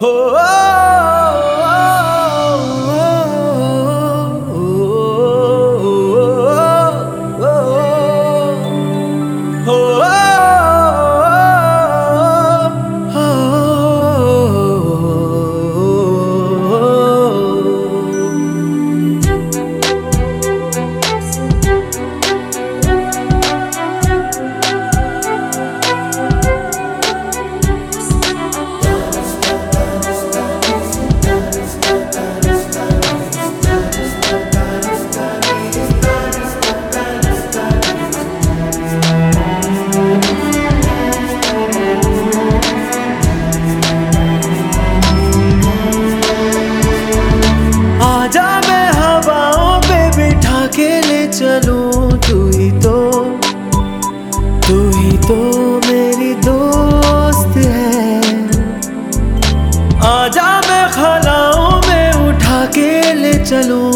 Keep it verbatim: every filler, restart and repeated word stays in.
हो आजा मैं हवाओं पे बिठा के ले चलूं, तू ही तो तू ही तो मेरी दोस्त है। आजा मैं ख्यालों में उठा के ले चलूं,